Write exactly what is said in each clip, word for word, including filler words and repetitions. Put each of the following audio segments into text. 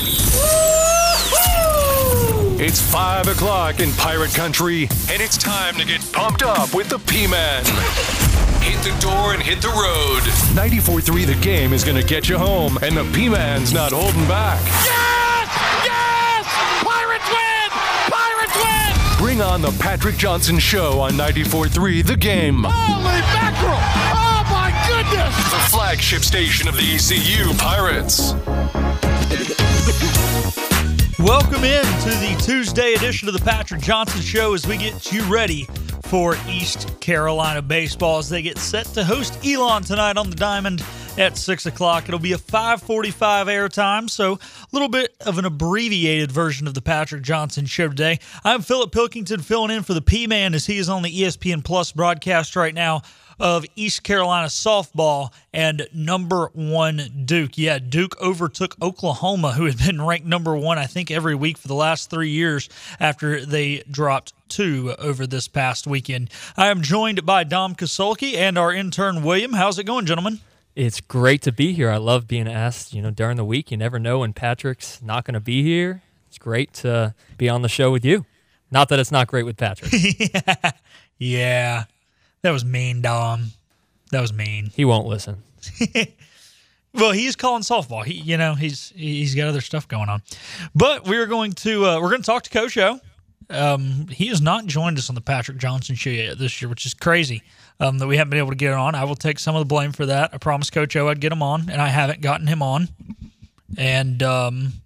It's five o'clock in Pirate Country, and it's time to get pumped up with the P-Man. Hit the door and hit the road. ninety-four three The Game is going to get you home, and the P-Man's not holding back. Yes! Yes! Pirates win! Pirates win! Bring on the Patrick Johnson Show on ninety-four three The Game. Holy mackerel! Oh, my goodness! The flagship station of the E C U Pirates. Welcome in to the Tuesday edition of the Patrick Johnson Show as we get you ready for East Carolina baseball as they get set to host Elon tonight on the Diamond at six o'clock. It'll be a five forty-five airtime, so a little bit of an abbreviated version of the Patrick Johnson Show today. I'm Philip Pilkington filling in for the P-Man as he is on the E S P N Plus broadcast right now of East Carolina softball and number one Duke. Yeah, Duke overtook Oklahoma, who had been ranked number one, I think, every week for the last three years after they dropped two over this past weekend. I am joined by Dom Kasulki and our intern, William. How's it going, gentlemen? It's great to be here. I love being asked, you know, during the week. You never know when Patrick's not going to be here. It's great to be on the show with you. Not that it's not great with Patrick. yeah. yeah. That was mean, Dom. That was mean. He won't listen. Well, he's calling softball. He, you know, he's he's got other stuff going on. But we're going to uh, we're going to talk to Coach O. Um, he has not joined us on the Patrick Johnson Show yet this year, which is crazy um, that we haven't been able to get on. I will take some of the blame for that. I promised Coach O I'd get him on, and I haven't gotten him on. And um,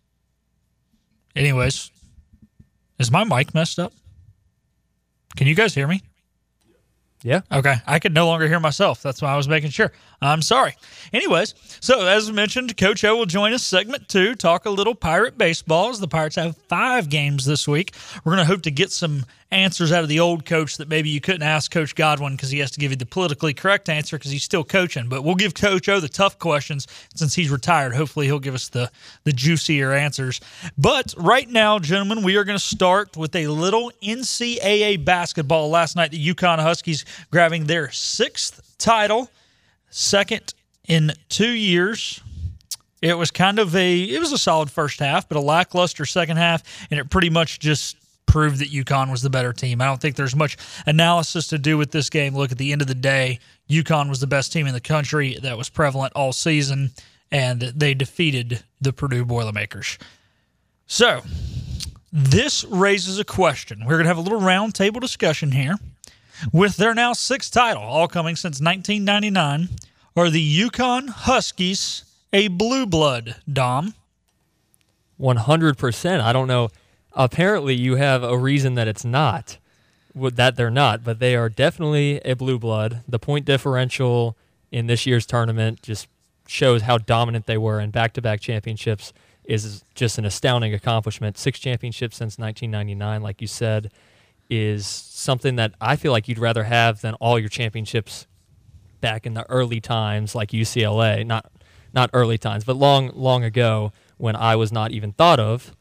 anyways, is my mic messed up? Can you guys hear me? Yeah. Okay. I could no longer hear myself. That's why I was making sure. I'm sorry. Anyways, so as mentioned, Coach O will join us segment two, talk a little Pirate baseball as the Pirates have five games this week. We're going to hope to get some answers out of the old coach that maybe you couldn't ask Coach Godwin because he has to give you the politically correct answer because he's still coaching. But we'll give Coach O the tough questions since he's retired. Hopefully he'll give us the, the juicier answers. But right now, gentlemen, we are going to start with a little N C double A basketball. Last night, the UConn Huskies grabbing their sixth title, second in two years. It was kind of a it was a solid first half, but a lackluster second half, and it pretty much just proved that UConn was the better team. I don't think there's much analysis to do with this game. Look, at the end of the day, UConn was the best team in the country. That was prevalent all season, and they defeated the Purdue Boilermakers. So, this raises a question. We're going to have a little round table discussion here. With their now sixth title, all coming since nineteen ninety-nine, are the UConn Huskies a blue blood, Dom? one hundred percent. I don't know. Apparently, you have a reason that it's not, that they're not, but they are definitely a blue blood. The point differential in this year's tournament just shows how dominant they were, and back-to-back championships is just an astounding accomplishment. Six championships since nineteen ninety-nine, like you said, is something that I feel like you'd rather have than all your championships back in the early times like U C L A. Not not early times, but long, long ago when I was not even thought of.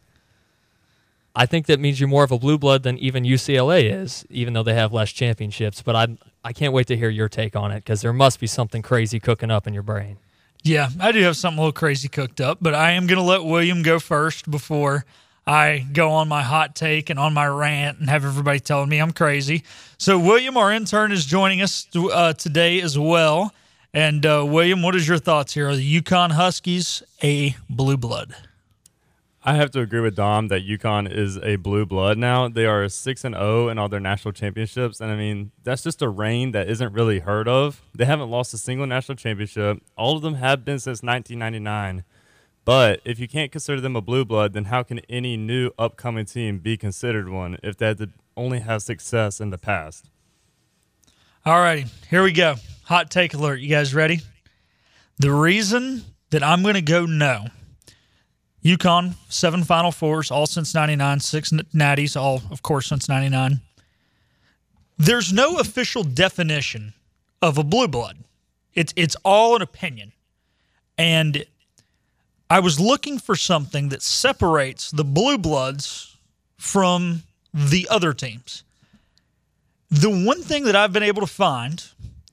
I think that means you're more of a blue blood than even U C L A is, even though they have less championships. But I I can't wait to hear your take on it because there must be something crazy cooking up in your brain. Yeah, I do have something a little crazy cooked up, but I am going to let William go first before I go on my hot take and on my rant and have everybody telling me I'm crazy. So William, our intern, is joining us uh, today as well. And uh, William, what is your thoughts here? Are the UConn Huskies a blue blood? I have to agree with Dom that UConn is a blue blood now. They are six and oh in all their national championships, and I mean that's just a reign that isn't really heard of. They haven't lost a single national championship. All of them have been since nineteen ninety-nine. But if you can't consider them a blue blood, then how can any new upcoming team be considered one if they had to only have success in the past? All righty, here we go. Hot take alert. You guys ready? The reason that I'm going to go no. UConn, seven Final Fours, all since ninety-nine, six natties, all, of course, since ninety-nine. There's no official definition of a blue blood. It's it's all an opinion. And I was looking for something that separates the blue bloods from the other teams. The one thing that I've been able to find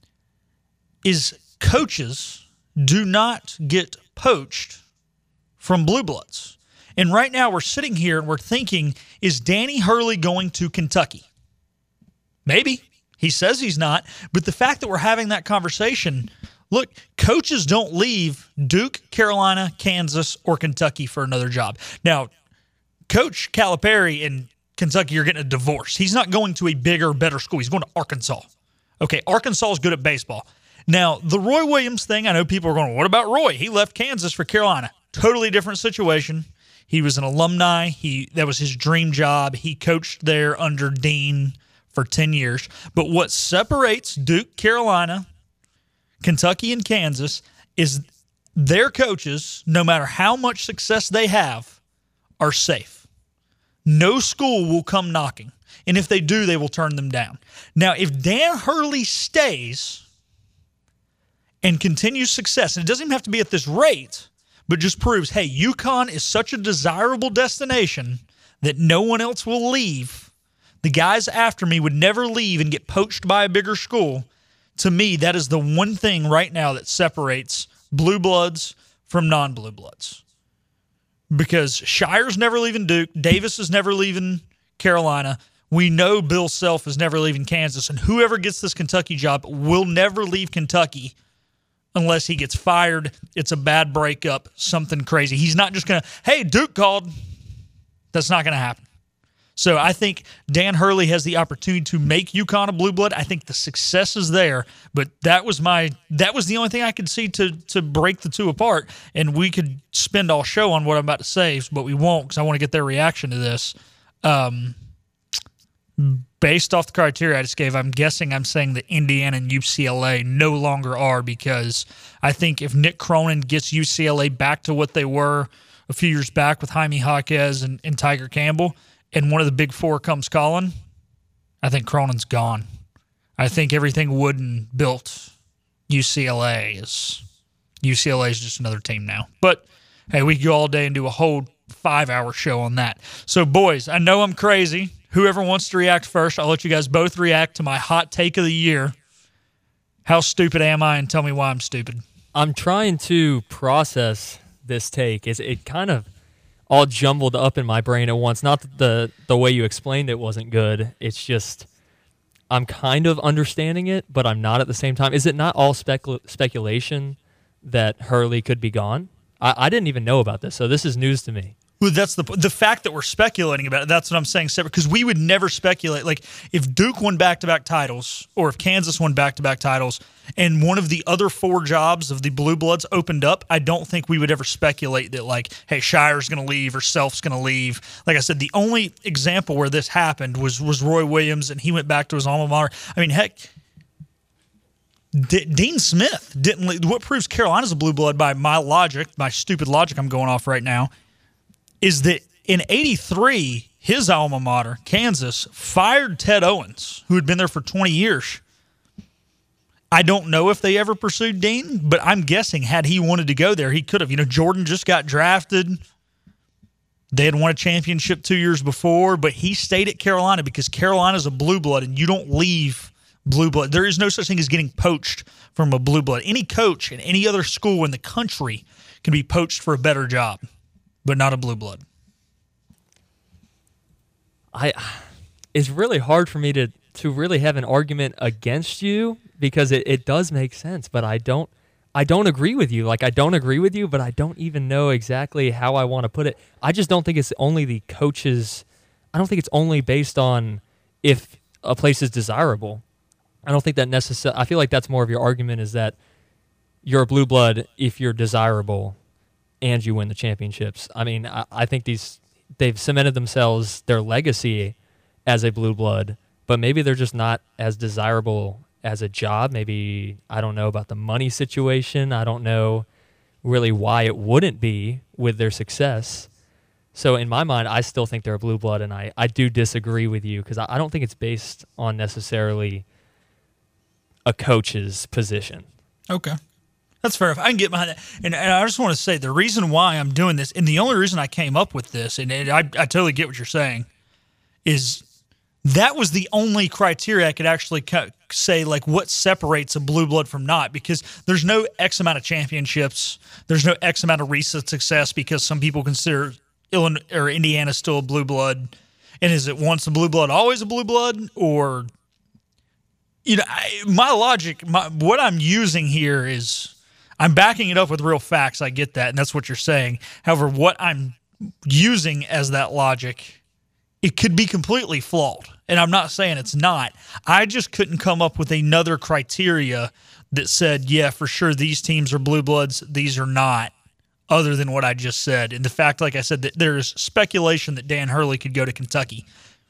is coaches do not get poached from blue bloods. And right now we're sitting here and we're thinking, is Danny Hurley going to Kentucky? Maybe. He says he's not. But the fact that we're having that conversation, look, coaches don't leave Duke, Carolina, Kansas, or Kentucky for another job. Now, Coach Calipari in Kentucky are getting a divorce. He's not going to a bigger, better school. He's going to Arkansas. Okay, Arkansas is good at baseball. Now, the Roy Williams thing, I know people are going, what about Roy? He left Kansas for Carolina. Totally different situation. He was an alumni. He that was his dream job. He coached there under Dean for ten years. But what separates Duke, Carolina, Kentucky, and Kansas is their coaches, no matter how much success they have, are safe. No school will come knocking. And if they do, they will turn them down. Now, if Dan Hurley stays and continues success, and it doesn't even have to be at this rate, but just proves, hey, UConn is such a desirable destination that no one else will leave. The guys after me would never leave and get poached by a bigger school. To me, that is the one thing right now that separates blue bloods from non-blue bloods. Because Shire's never leaving Duke, Davis is never leaving Carolina. We know Bill Self is never leaving Kansas, and whoever gets this Kentucky job will never leave Kentucky unless he gets fired, it's a bad breakup, something crazy. He's not just going to, hey, Duke called. That's not going to happen. So I think Dan Hurley has the opportunity to make UConn a blue blood. I think the success is there, but that was my that was the only thing I could see to to break the two apart. And we could spend all show on what I'm about to say, but we won't because I want to get their reaction to this. Um, based off the criteria I just gave, I'm guessing I'm saying that Indiana and U C L A no longer are, because I think if Nick Cronin gets U C L A back to what they were a few years back with Jaime Jaquez and, and Tiger Campbell, and one of the big four comes calling, I think Cronin's gone. I think everything Wooden built, U C L A is U C L A is just another team now. But, hey, we could go all day and do a whole five-hour show on that. So, boys, I know I'm crazy. Whoever wants to react first, I'll let you guys both react to my hot take of the year. How stupid am I? And tell me why I'm stupid. I'm trying to process this take. Is it kind of all jumbled up in my brain at once? Not that the the way you explained it wasn't good. It's just I'm kind of understanding it, but I'm not at the same time. Is it not all specul- speculation that Hurley could be gone? I, I didn't even know about this, so this is news to me. Well, that's the the fact that we're speculating about it. That's what I'm saying, separate, because we would never speculate. Like, if Duke won back-to-back titles, or if Kansas won back-to-back titles, and one of the other four jobs of the Blue Bloods opened up, I don't think we would ever speculate that, like, hey, Shire's going to leave or Self's going to leave. Like I said, the only example where this happened was was Roy Williams, and he went back to his alma mater. I mean, heck, D- Dean Smith didn't leave. What proves Carolina's a Blue Blood by my logic, my stupid logic I'm going off right now, is that in eighty-three, his alma mater, Kansas, fired Ted Owens, who had been there for twenty years. I don't know if they ever pursued Dean, but I'm guessing had he wanted to go there, he could have. You know, Jordan just got drafted. They had won a championship two years before, but he stayed at Carolina because Carolina's a blue blood, and you don't leave blue blood. There is no such thing as getting poached from a blue blood. Any coach in any other school in the country can be poached for a better job, but not a blue blood. I, it's really hard for me to, to really have an argument against you because it, it does make sense, but I don't I don't agree with you. Like, I don't agree with you, but I don't even know exactly how I want to put it. I just don't think it's only the coaches. I don't think it's only based on if a place is desirable. I don't think that necessarily. I feel like that's more of your argument, is that you're a blue blood if you're desirable and you win the championships. I mean, I, I think these they've cemented themselves, their legacy as a blue blood, but maybe they're just not as desirable as a job. Maybe, I don't know about the money situation. I don't know really why it wouldn't be with their success. So in my mind, I still think they're a blue blood, and I, I do disagree with you because I, I don't think it's based on necessarily a coach's position. Okay. That's fair enough. I can get behind that. And, and I just want to say the reason why I'm doing this, and the only reason I came up with this, and, and I, I totally get what you're saying, is that was the only criteria I could actually co- say, like, what separates a blue blood from not, because there's no X amount of championships. There's no X amount of recent success, because some people consider Illinois or Indiana's still a blue blood, and is it once a blue blood, always a blue blood, or you know, I, my logic, my, what I'm using here is I'm backing it up with real facts. I get that, and that's what you're saying. However, what I'm using as that logic, it could be completely flawed, and I'm not saying it's not. I just couldn't come up with another criteria that said, yeah, for sure these teams are blue bloods, these are not, other than what I just said. And the fact, like I said, that there's speculation that Dan Hurley could go to Kentucky.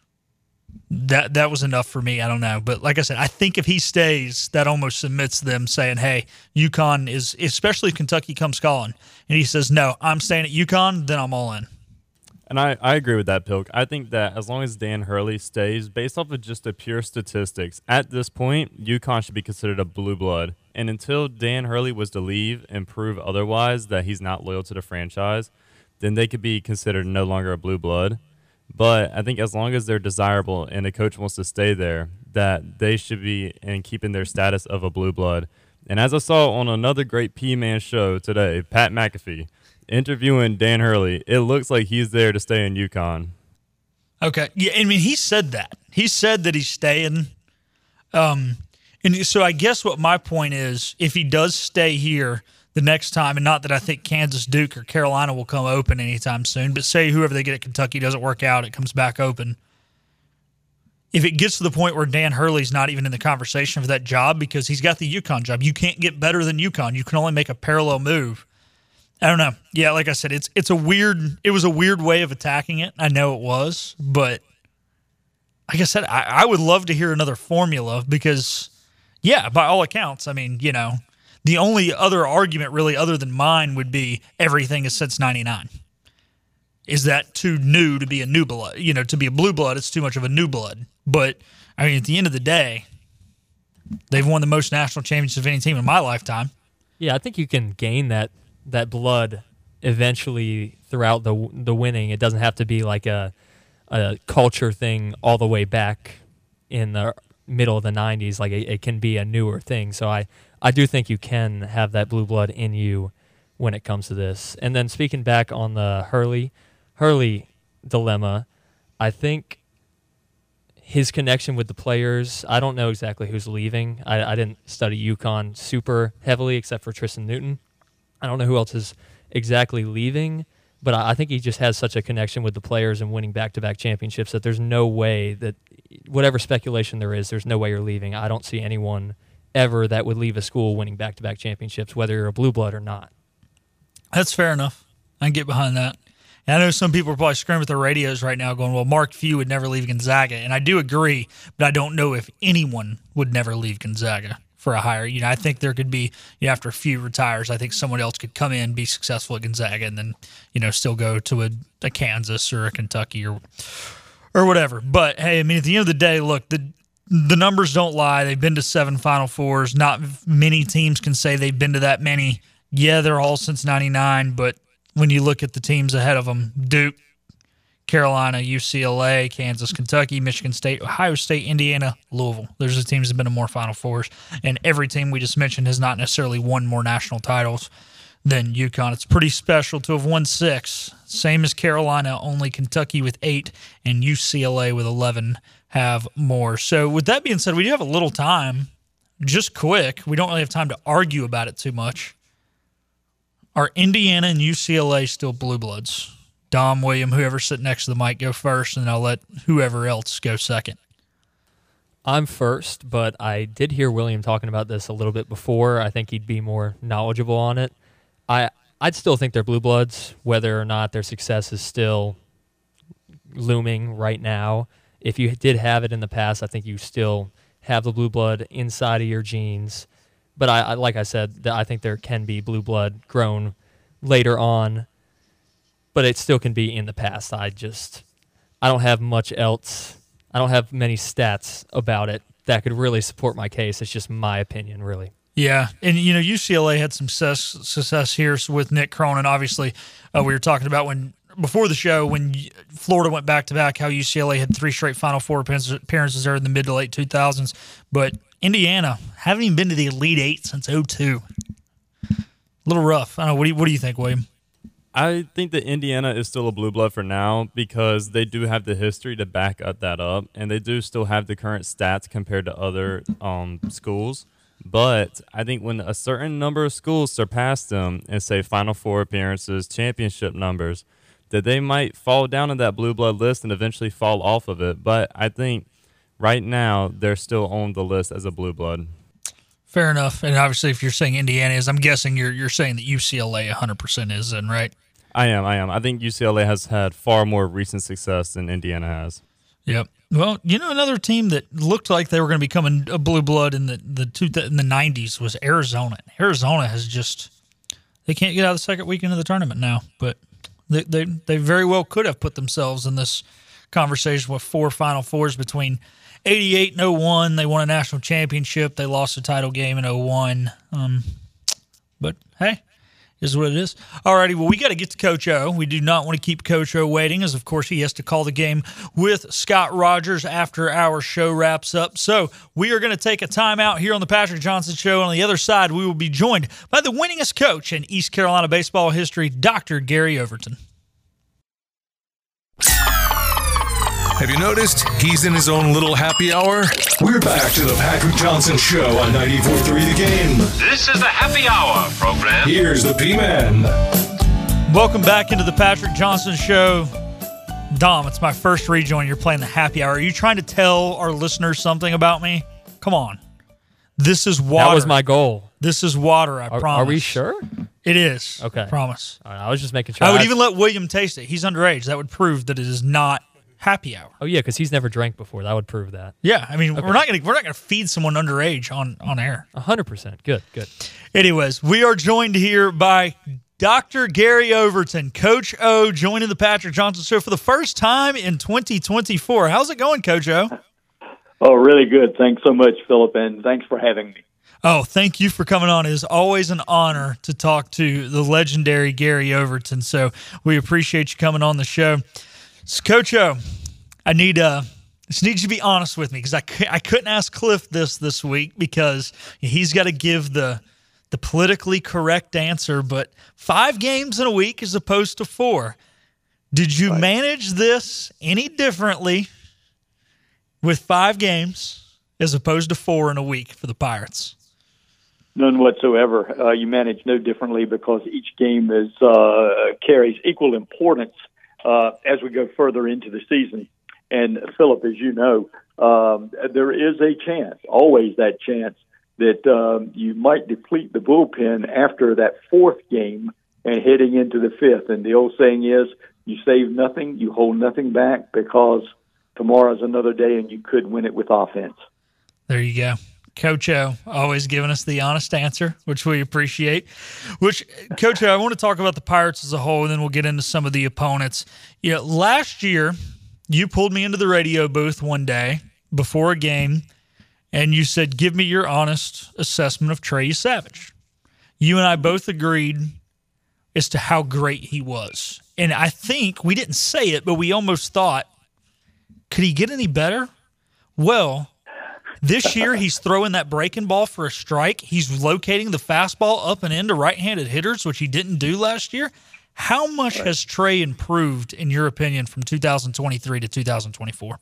That that was enough for me. I don't know. But like I said, I think if he stays, that almost submits them saying, hey, UConn is, especially if Kentucky comes calling, and he says, no, I'm staying at UConn, then I'm all in. And I, I agree with that, Pilk. I think that as long as Dan Hurley stays, based off of just the pure statistics, at this point, UConn should be considered a blue blood. And until Dan Hurley was to leave and prove otherwise, that he's not loyal to the franchise, then they could be considered no longer a blue blood. But I think as long as they're desirable and the coach wants to stay there, that they should be in keeping their status of a blue blood. And as I saw on another great P-Man show today, Pat McAfee, interviewing Dan Hurley, it looks like he's there to stay in UConn. Okay. Yeah, I mean, he said that. He said that he's staying. Um, and so I guess what my point is, if he does stay here the next time, and not that I think Kansas, Duke, or Carolina will come open anytime soon, but say whoever they get at Kentucky doesn't work out, it comes back open. If it gets to the point where Dan Hurley's not even in the conversation for that job because he's got the UConn job, you can't get better than UConn. You can only make a parallel move. I don't know. Yeah, like I said, it's it's a weird. It was a weird way of attacking it. I know it was, but like I said, I, I would love to hear another formula because, yeah, by all accounts, I mean, you know, the only other argument really other than mine would be everything is since ninety-nine. Is that too new to be a new blood? You know, to be a blue blood, it's too much of a new blood. But I mean, at the end of the day, they've won the most national championships of any team in my lifetime. Yeah, I think you can gain that. that blood eventually throughout the the winning. It doesn't have to be like a a culture thing all the way back in the middle of the nineties. Like it, it can be a newer thing. So I, I do think you can have that blue blood in you when it comes to this. And then speaking back on the Hurley Hurley dilemma, I think his connection with the players, I don't know exactly who's leaving. I, I didn't study UConn super heavily except for Tristan Newton. I don't know who else is exactly leaving, but I think he just has such a connection with the players and winning back-to-back championships that there's no way that, whatever speculation there is, there's no way you're leaving. I don't see anyone ever that would leave a school winning back-to-back championships, whether you're a blue blood or not. That's fair enough. I can get behind that. And I know some people are probably screaming at their radios right now going, well, Mark Few would never leave Gonzaga. And I do agree, but I don't know if anyone would never leave Gonzaga for a hire. You know, I think there could be, you know, after a few retires, I think someone else could come in, be successful at Gonzaga, and then, you know, still go to a, a Kansas or a Kentucky or or whatever. But, hey, I mean, at the end of the day, look, the the numbers don't lie. They've been to seven Final Fours. Not many teams can say they've been to that many. Yeah, they're all since ninety-nine, but when you look at the teams ahead of them, Duke, Carolina, U C L A, Kansas, Kentucky, Michigan State, Ohio State, Indiana, Louisville. Those are the teams that have been to more Final Fours. And every team we just mentioned has not necessarily won more national titles than UConn. It's pretty special to have won six. Same as Carolina, only Kentucky with eight and U C L A with eleven have more. So with that being said, we do have a little time. Just quick. We don't really have time to argue about it too much. Are Indiana and U C L A still blue bloods? Dom, William, whoever's sitting next to the mic, go first, and I'll let whoever else go second. I'm first, but I did hear William talking about this a little bit before. I think he'd be more knowledgeable on it. I, I'd still think they're blue bloods, whether or not their success is still looming right now. If you did have it in the past, I think you still have the blue blood inside of your genes. But I, I like I said, I think there can be blue blood grown later on, but it still can be in the past. I just, I don't have much else. I don't have many stats about it that could really support my case. It's just my opinion, really. Yeah, and you know, U C L A had some success, success here with Nick Cronin. Obviously, uh, we were talking about when before the show when Florida went back to back, how U C L A had three straight Final Four appearances there in the mid to late two thousands. But Indiana haven't even been to the Elite Eight since oh two. A little rough. I don't know. What do you, what do you think, William? I think that Indiana is still a blue blood for now because they do have the history to back up that up, and they do still have the current stats compared to other um, schools. But I think when a certain number of schools surpass them and say Final Four appearances, championship numbers, that they might fall down in that blue blood list and eventually fall off of it. But I think right now they're still on the list as a blue blood. Fair enough. And obviously, if you're saying Indiana is, I'm guessing you're you're saying that U C L A one hundred percent is in, right? I am, I am. I think U C L A has had far more recent success than Indiana has. Yep. Well, you know, another team that looked like they were going to become a blue blood in the the two, in the nineties was Arizona. Arizona has just they can't get out of the second weekend of the tournament now, but they they, they very well could have put themselves in this conversation with four Final Fours between eighty-eight and oh one. They won a national championship. They lost the title game in oh one. Um, but hey, is what it is. Alrighty, well, we got to get to Coach O. We do not want to keep Coach O waiting, as of course he has to call the game with Scott Rogers after our show wraps up. So we are going to take a timeout here on the Patrick Johnson Show. On the other side, we will be joined by the winningest coach in East Carolina baseball history, Doctor Gary Overton. Have you noticed he's in his own little happy hour? We're back to the Patrick Johnson Show on ninety-four point three The Game. This is the Happy Hour program. Here's the P-Man. Welcome back into the Patrick Johnson Show. Dom, it's my first rejoin. You're playing the happy hour. Are you trying to tell our listeners something about me? Come on. This is water. That was my goal. This is water, I Are, promise. are we sure? It is. Okay. I promise. All right, I was just making sure. I would I- even let William taste it. He's underage. That would prove that it is not happy hour. Oh yeah, because he's never drank before. That would prove that. Yeah, I mean, Okay. we're not gonna we're not gonna feed someone underage on on air. A hundred percent. Good. Good. Anyways, we are joined here by Doctor Gary Overton, Coach O, joining the Patrick Johnson Show for the first time in twenty twenty-four. How's it going, Coach O? Oh, really good. Thanks so much, Philip, and thanks for having me. Oh, thank you for coming on. It is always an honor to talk to the legendary Gary Overton. So we appreciate you coming on the show. So, Coach O, I need uh, just need you to be honest with me because I, c- I couldn't ask Cliff this this week because he's got to give the the politically correct answer. But five games in a week as opposed to four. Did you Right. manage this any differently with five games as opposed to four in a week for the Pirates? None whatsoever. Uh, you manage no differently because each game is uh, carries equal importance uh, as we go further into the season. And Philip, as you know, um, there is a chance, always that chance, that um, you might deplete the bullpen after that fourth game and heading into the fifth. And the old saying is, you save nothing, you hold nothing back, because tomorrow's another day and you could win it with offense. There you go. Coach O, always giving us the honest answer, which we appreciate. Which, Coach O, I want to talk about the Pirates as a whole, and then we'll get into some of the opponents. You know, last year, you pulled me into the radio booth one day before a game, and you said, give me your honest assessment of Trey Savage. You and I both agreed as to how great he was. And I think, we didn't say it, but we almost thought, could he get any better? Well, this year, he's throwing that breaking ball for a strike. He's locating the fastball up and into right-handed hitters, which he didn't do last year. How much Right. has Trey improved, in your opinion, from two thousand twenty-three to two thousand twenty-four?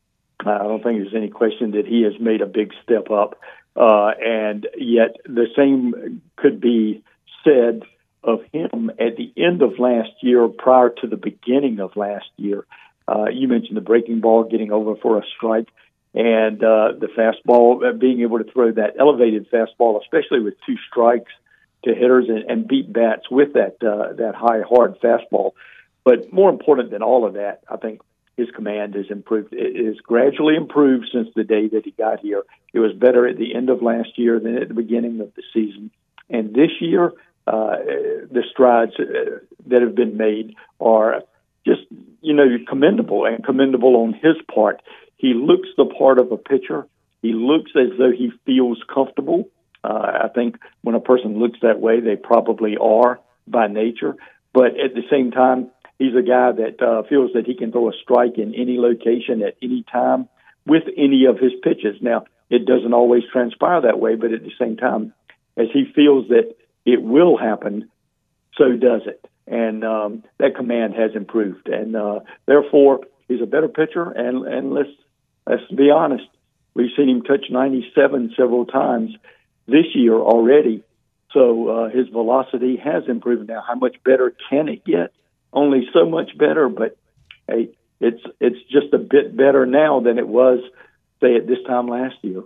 I don't think there's any question that he has made a big step up. Uh, and yet the same could be said of him at the end of last year prior to the beginning of last year. Uh, you mentioned the breaking ball getting over for a strike. And uh, the fastball, uh, being able to throw that elevated fastball, especially with two strikes to hitters, and, and beat bats with that uh, that high, hard fastball. But more important than all of that, I think his command has improved. It has gradually improved since the day that he got here. It was better at the end of last year than at the beginning of the season. And this year, uh, the strides uh, that have been made are just, you know, commendable, and commendable on his part. He looks the part of a pitcher. He looks as though he feels comfortable. Uh, I think when a person looks that way, they probably are by nature. But at the same time, he's a guy that uh, feels that he can throw a strike in any location at any time with any of his pitches. Now, it doesn't always transpire that way, but at the same time, as he feels that it will happen, so does it. and um, that command has improved. And uh, therefore, he's a better pitcher. And and let's let's be honest, we've seen him touch ninety-seven several times this year already. So uh, his velocity has improved. Now, how much better can it get? Only so much better, but hey, it's it's just a bit better now than it was, say, at this time last year.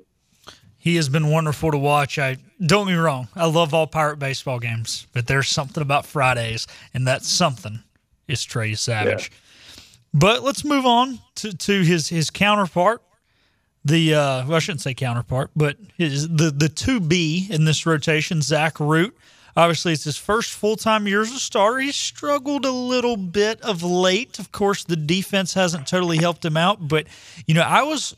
He has been wonderful to watch. I don't get me wrong, I love all Pirate baseball games, but there's something about Fridays, and that something is Trey Savage. Yeah. But let's move on to, to his his counterpart. The uh, well, I shouldn't say counterpart, but his the the two B in this rotation, Zach Root. Obviously, it's his first full-time year as a starter. He's struggled a little bit of late. Of course, the defense hasn't totally helped him out. But, you know, I was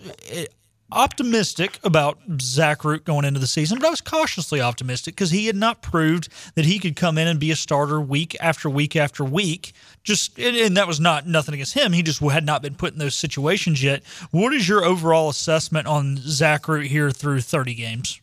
optimistic about Zach Root going into the season, but I was cautiously optimistic because he had not proved that he could come in and be a starter week after week after week. Just and, and that was not nothing against him. He just had not been put in those situations yet. What is your overall assessment on Zach Root here through thirty games?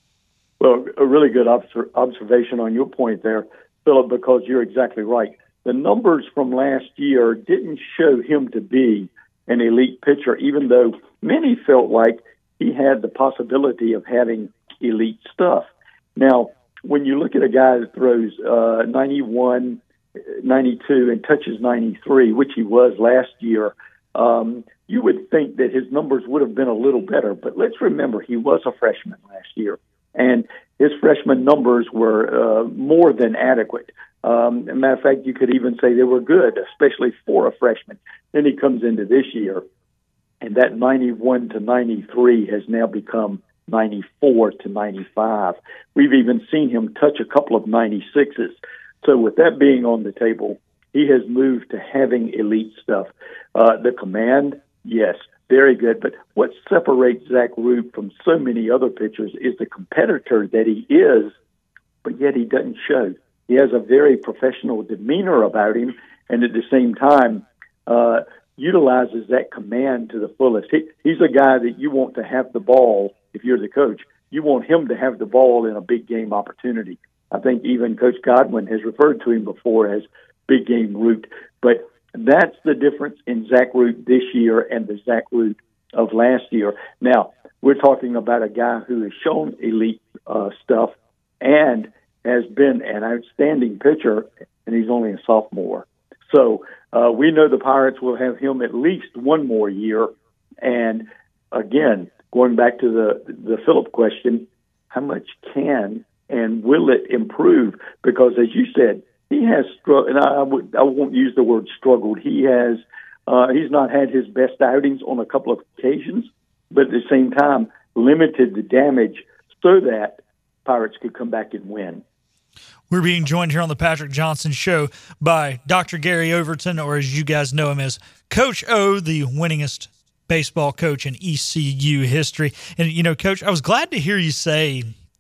Well, a really good obser- observation on your point there, Philip, because you're exactly right. The numbers from last year didn't show him to be an elite pitcher, even though many felt like he had the possibility of having elite stuff. Now, when you look at a guy that throws uh, ninety-one, ninety-two, and touches ninety-three, which he was last year, um, you would think that his numbers would have been a little better. But let's remember, he was a freshman last year. And his freshman numbers were uh, more than adequate. Um, as a matter of fact, you could even say they were good, especially for a freshman. Then he comes into this year, and that ninety-one to ninety-three has now become ninety-four to ninety-five. We've even seen him touch a couple of ninety-sixes. So with that being on the table, he has moved to having elite stuff. Uh, the command, yes, very good. But what separates Zach Root from so many other pitchers is the competitor that he is, but yet he doesn't show. He has a very professional demeanor about him, and at the same time uh, utilizes that command to the fullest. He, he's a guy that you want to have the ball if you're the coach. You want him to have the ball in a big game opportunity. I think even Coach Godwin has referred to him before as big game Root. But that's the difference in Zach Root this year and the Zach Root of last year. Now, we're talking about a guy who has shown elite uh, stuff and has been an outstanding pitcher, and he's only a sophomore. So uh, we know the Pirates will have him at least one more year. And again, going back to the, the Phillip question, how much can and will it improve? Because as you said, he has struggled, and I, would, I won't use the word struggled. He has, uh, he's not had his best outings on a couple of occasions, but at the same time, limited the damage so that Pirates could come back and win. We're being joined here on the Patrick Johnson Show by Doctor Gary Overton, or as you guys know him as Coach O, the winningest baseball coach in E C U history. And, you know, Coach, I was glad to hear you say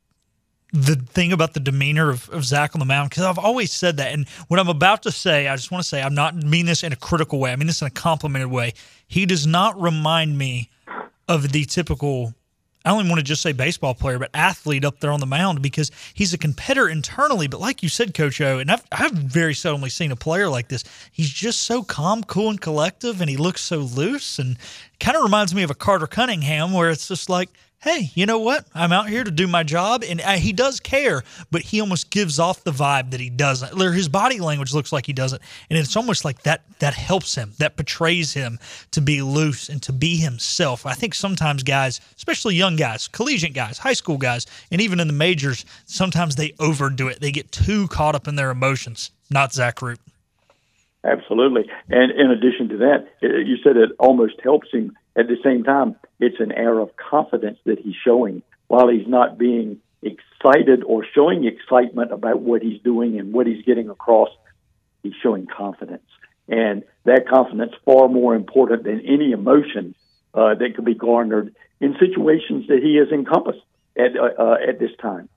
the thing about the demeanor of, of Zach on the mound, because I've always said that. And what I'm about to say, I just want to say, I'm not mean this in a critical way. I mean this in a complimented way. He does not remind me of the typical, I don't even want to just say baseball player, but athlete up there on the mound, because he's a competitor internally. But like you said, Coach O, and I've, I've very seldomly seen a player like this. He's just so calm, cool, and collective, and he looks so loose, and kind of reminds me of a Carter Cunningham, where it's just like, hey, you know what? I'm out here to do my job, and uh, he does care, but he almost gives off the vibe that he doesn't. His body language looks like he doesn't, and it's almost like that that helps him, that portrays him to be loose and to be himself. I think sometimes guys, especially young guys, collegiate guys, high school guys, and even in the majors, sometimes they overdo it. They get too caught up in their emotions. Not Zach Root. Absolutely. And in addition to that, you said it almost helps him. At the same time, it's an air of confidence that he's showing. While he's not being excited or showing excitement about what he's doing and what he's getting across, he's showing confidence. And that confidence is far more important than any emotion uh, that could be garnered in situations that he has encompassed at, uh, uh, at this time.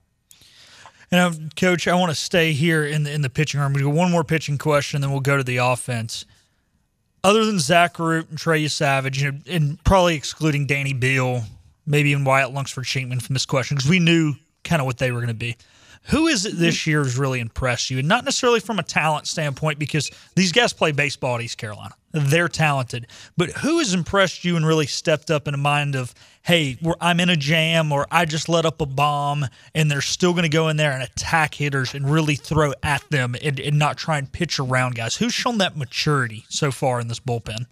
And, Coach, I want to stay here in the, in the pitching room. We'll do one more pitching question, then we'll go to the offense. Other than Zach Root and Trey Savage, you know, and probably excluding Danny Beal, maybe even Wyatt Lunsford Sheetman from this question, because we knew kind of what they were going to be. Who is it this year has really impressed you? And not necessarily from a talent standpoint, because these guys play baseball at East Carolina. They're talented. But who has impressed you and really stepped up in a mind of, hey, we're, I'm in a jam, or I just let up a bomb, and they're still going to go in there and attack hitters and really throw at them and, and not try and pitch around guys? Who's shown that maturity so far in this bullpen?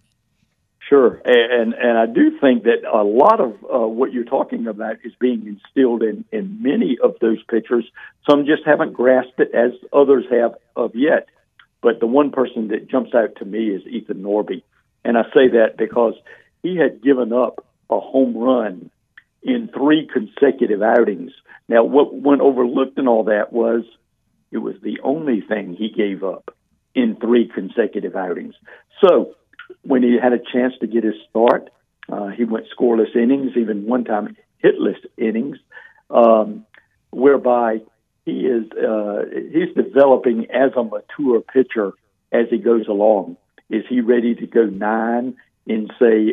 Sure, and and I do think that a lot of uh, what you're talking about is being instilled in, in many of those pitchers. Some just haven't grasped it as others have of yet. But the one person that jumps out to me is Ethan Norby. And I say that because he had given up a home run in three consecutive outings. Now, what went overlooked in all that was it was the only thing he gave up in three consecutive outings. So when he had a chance to get his start, uh, he went scoreless innings, even one time hitless innings, um, whereby he is uh, he's developing as a mature pitcher as he goes along. Is he ready to go nine in, say,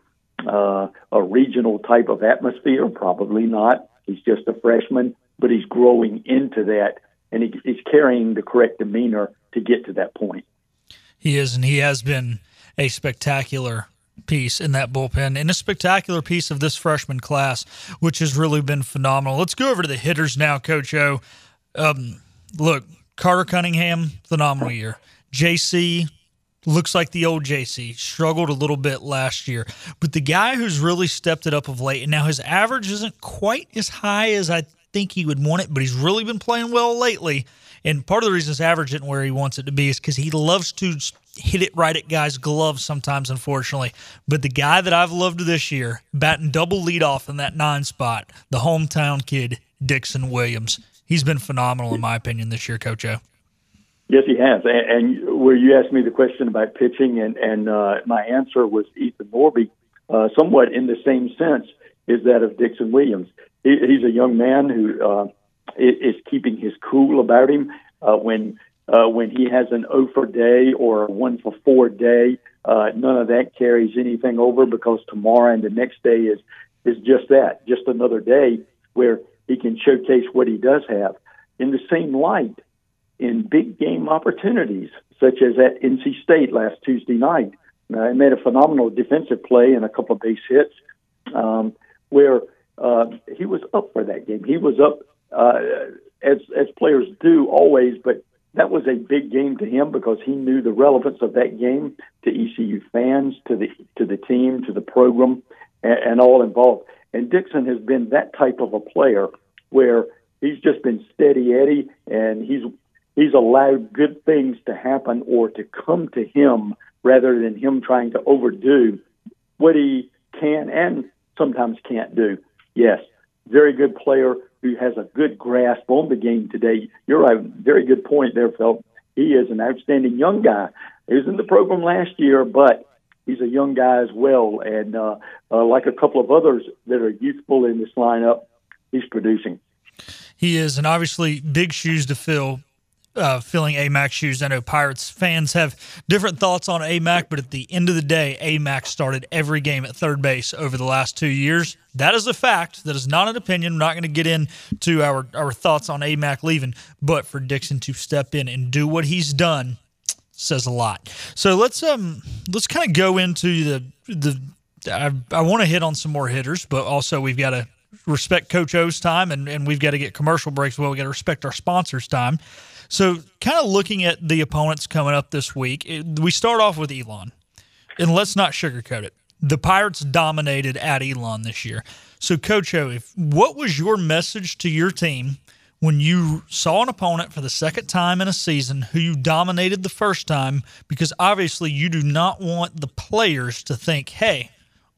a uh, a regional type of atmosphere? Probably not. He's just a freshman, but he's growing into that, and he, he's carrying the correct demeanor to get to that point. He is, and he has been a spectacular piece in that bullpen, and a spectacular piece of this freshman class, which has really been phenomenal. Let's go over to the hitters now, Coach O. Um, look, Carter Cunningham, phenomenal year. J C looks like the old J C, struggled a little bit last year. But the guy who's really stepped it up of late, and now his average isn't quite as high as I think he would want it, but he's really been playing well lately. And part of the reason his average isn't where he wants it to be is because he loves to hit it right at guys' gloves sometimes, unfortunately. But the guy that I've loved this year, batting double leadoff in that nine spot, the hometown kid, Dixon Williams. He's been phenomenal, in my opinion, this year, Coach O. Yes, he has. And, and where you asked me the question about pitching, and, and uh, my answer was Ethan Norby, uh, somewhat in the same sense, is that of Dixon Williams. He, he's a young man who uh, is keeping his cool about him. Uh, when uh, when he has an oh for day or a one for four day, uh, none of that carries anything over, because tomorrow and the next day is is just that, just another day where he can showcase what he does have. In the same light, in big game opportunities, such as at N C State last Tuesday night, uh, he made a phenomenal defensive play and a couple of base hits, um, where uh, he was up for that game. He was up uh, as as players do always, but that was a big game to him because he knew the relevance of that game to E C U fans, to the to the team, to the program, and, and all involved. And Dixon has been that type of a player where he's just been steady Eddie, and he's he's allowed good things to happen or to come to him rather than him trying to overdo what he can and sometimes can't do. Yes, very good player who has a good grasp on the game today. You're right, very good point there, Phil. He is an outstanding young guy. He was in the program last year, but he's a young guy as well. And uh, uh, like a couple of others that are youthful in this lineup, he's producing. He is, and obviously big shoes to fill, uh, filling A M A C's shoes. I know Pirates fans have different thoughts on A M A C, but at the end of the day, A M A C started every game at third base over the last two years. That is a fact. That is not an opinion. I'm not going to get into our, our thoughts on A M A C leaving, but for Dixon to step in and do what he's done says a lot. So let's um let's kind of go into the the. I, I want to hit on some more hitters, but also we've got to respect Coach O's time, and, and we've got to get commercial breaks. Well, we got to respect our sponsors' time. So kind of looking at the opponents coming up this week, it, we start off with Elon. And let's not sugarcoat it. The Pirates dominated at Elon this year. So, Coach O, if, what was your message to your team when you saw an opponent for the second time in a season who you dominated the first time? Because obviously you do not want the players to think, hey,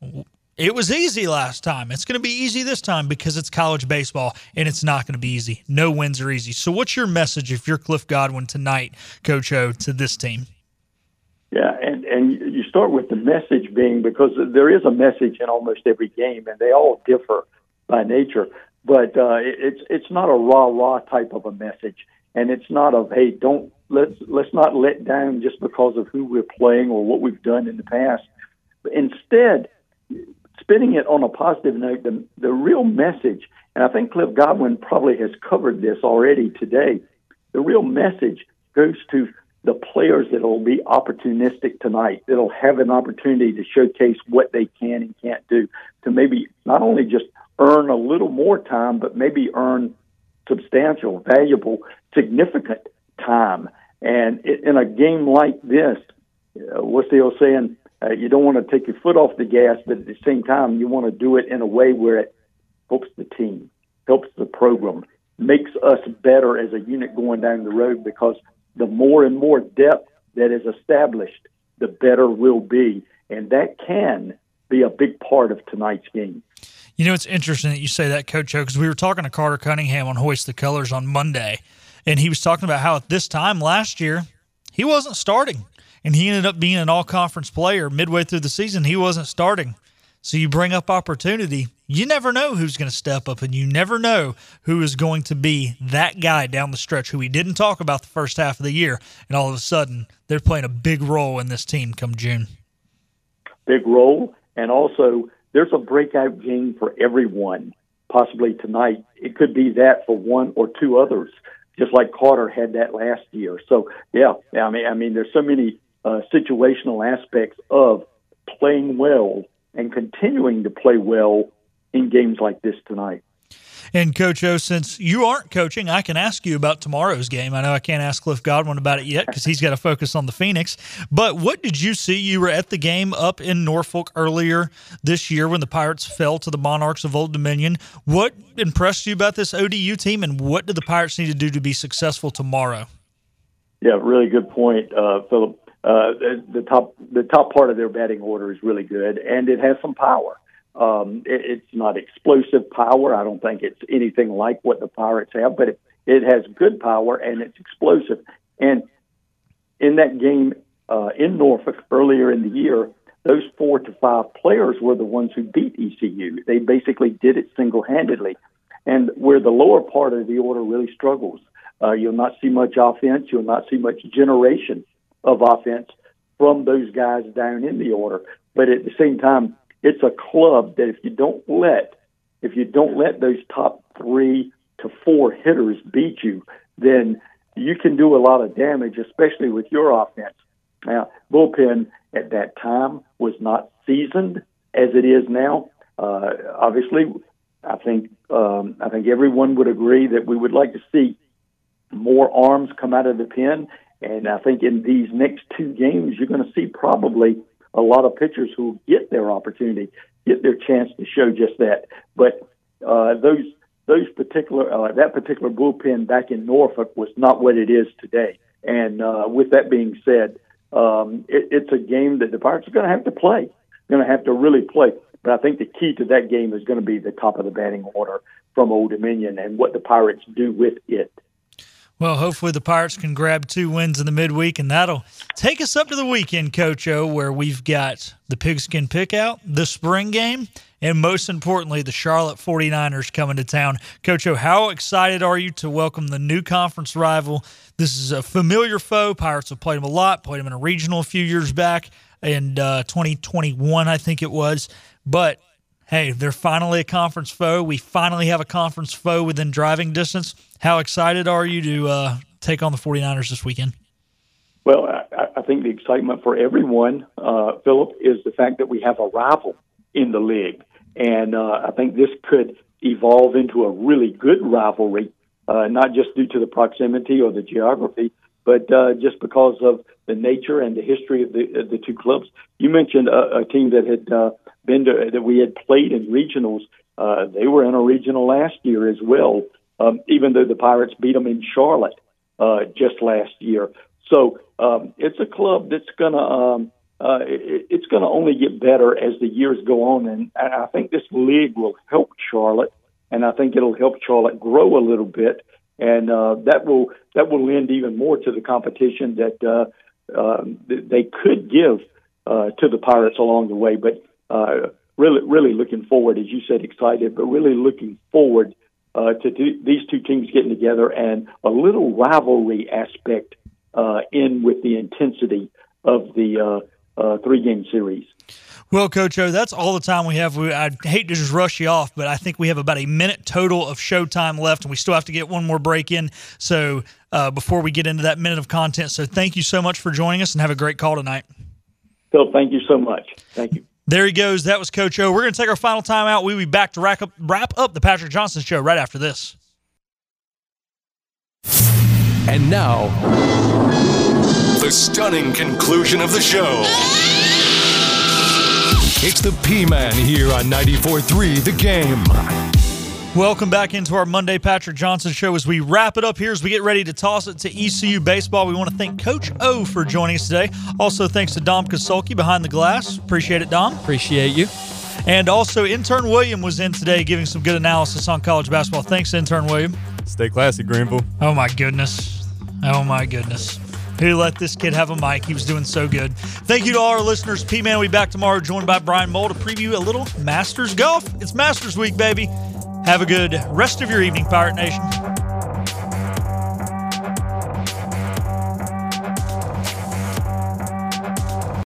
it was easy last time. It's going to be easy this time because it's college baseball, and it's not going to be easy. No wins are easy. So what's your message if you're Cliff Godwin tonight, Coach O, to this team? Yeah, and, and you start with the message being, because there is a message in almost every game, and they all differ by nature. But uh, it's it's not a rah-rah type of a message, and it's not of, hey, don't let's let's not let down just because of who we're playing or what we've done in the past. But instead, spinning it on a positive note, the, the real message, and I think Cliff Godwin probably has covered this already today, the real message goes to the players that will be opportunistic tonight, that will have an opportunity to showcase what they can and can't do, to maybe not only just earn a little more time, but maybe earn substantial, valuable, significant time. And in a game like this, uh, what's the old saying? Uh, you don't want to take your foot off the gas, but at the same time, you want to do it in a way where it helps the team, helps the program, makes us better as a unit going down the road, because the more and more depth that is established, the better we'll be. And that can be a big part of tonight's game. You know, it's interesting that you say that, Coach O, because we were talking to Carter Cunningham on Hoist the Colors on Monday, and he was talking about how at this time last year, he wasn't starting, and he ended up being an all-conference player midway through the season. He wasn't starting. So you bring up opportunity. You never know who's going to step up, and you never know who is going to be that guy down the stretch who we didn't talk about the first half of the year, and all of a sudden they're playing a big role in this team come June. Big role, and also there's a breakout game for everyone, possibly tonight. It could be that for one or two others, just like Carter had that last year. So, yeah, I mean, I mean, there's so many uh, situational aspects of playing well and continuing to play well in games like this tonight. And, Coach O, since you aren't coaching, I can ask you about tomorrow's game. I know I can't ask Cliff Godwin about it yet because he's got to focus on the Phoenix. But what did you see? You were at the game up in Norfolk earlier this year when the Pirates fell to the Monarchs of Old Dominion. What impressed you about this O D U team, and what do the Pirates need to do to be successful tomorrow? Yeah, really good point, uh, Philip. Uh, the, the top the top part of their batting order is really good, and it has some power. Um, it, it's not explosive power. I don't think it's anything like what the Pirates have, but it, it has good power and it's explosive. And in that game uh, in Norfolk earlier in the year, those four to five players were the ones who beat E C U. They basically did it single-handedly. And where the lower part of the order really struggles, uh, you'll not see much offense. You'll not see much generation of offense from those guys down in the order. But at the same time, it's a club that if you don't let, if you don't let those top three to four hitters beat you, then you can do a lot of damage, especially with your offense. Now, bullpen at that time was not seasoned as it is now. Uh, obviously, I think um, I think everyone would agree that we would like to see more arms come out of the pen, and I think in these next two games, you're going to see probably a lot of pitchers who get their opportunity, get their chance to show just that. But uh, those those particular uh, that particular bullpen back in Norfolk was not what it is today. And uh, with that being said, um, it, it's a game that the Pirates are going to have to play. Going to have to really play. But I think the key to that game is going to be the top of the batting order from Old Dominion and what the Pirates do with it. Well, hopefully the Pirates can grab two wins in the midweek, and that'll take us up to the weekend, Coach O, where we've got the Pigskin Pickout, the spring game, and most importantly, the Charlotte forty-niners coming to town. Coach O, how excited are you to welcome the new conference rival? This is a familiar foe. Pirates have played them a lot, played them in a regional a few years back in uh, twenty twenty-one, I think it was. But, hey, they're finally a conference foe. We finally have a conference foe within driving distance. How excited are you to uh, take on the forty-niners this weekend? Well, I, I think the excitement for everyone, uh, Philip, is the fact that we have a rival in the league. And uh, I think this could evolve into a really good rivalry, uh, not just due to the proximity or the geography, but uh, just because of the nature and the history of the, of the two clubs. You mentioned a, a team that had uh, been to, that we had played in regionals. Uh, they were in a regional last year as well. Um, even though the Pirates beat them in Charlotte uh, just last year. So um, it's a club that's going to um, uh, it, it's going to only get better as the years go on. And I think this league will help Charlotte, and I think it'll help Charlotte grow a little bit. And uh, that will that will lend even more to the competition that uh, uh, they could give uh, to the Pirates along the way. But uh, really, really looking forward, as you said, excited, but really looking forward Uh, to do, these two teams getting together and a little rivalry aspect uh, in with the intensity of the uh, uh, three-game series. Well, Coach O, that's all the time we have. We, I'd hate to just rush you off, but I think we have about a minute total of showtime left, and we still have to get one more break in So uh, before we get into that minute of content. So thank you so much for joining us, and have a great call tonight. Phil, thank you so much. Thank you. There he goes. That was Coach O. We're going to take our final time out. We'll be back to wrap up, wrap up the Patrick Johnson Show right after this. And now, the stunning conclusion of the show. It's the P-Man here on ninety-four point three The Game. Welcome back into our Monday Patrick Johnson Show as we wrap it up here, as we get ready to toss it to E C U baseball. We want to thank Coach O for joining us today. Also, thanks to Dom Kasulki behind the glass. Appreciate it, Dom. Appreciate you. And also, Intern William was in today giving some good analysis on college basketball. Thanks, Intern William. Stay classy, Greenville. Oh, my goodness. Oh, my goodness. Who let this kid have a mic? He was doing so good. Thank you to all our listeners. P-Man will be back tomorrow, joined by Brian Mole to preview a little Masters golf. It's Masters week, baby. Have a good rest of your evening, Pirate Nation.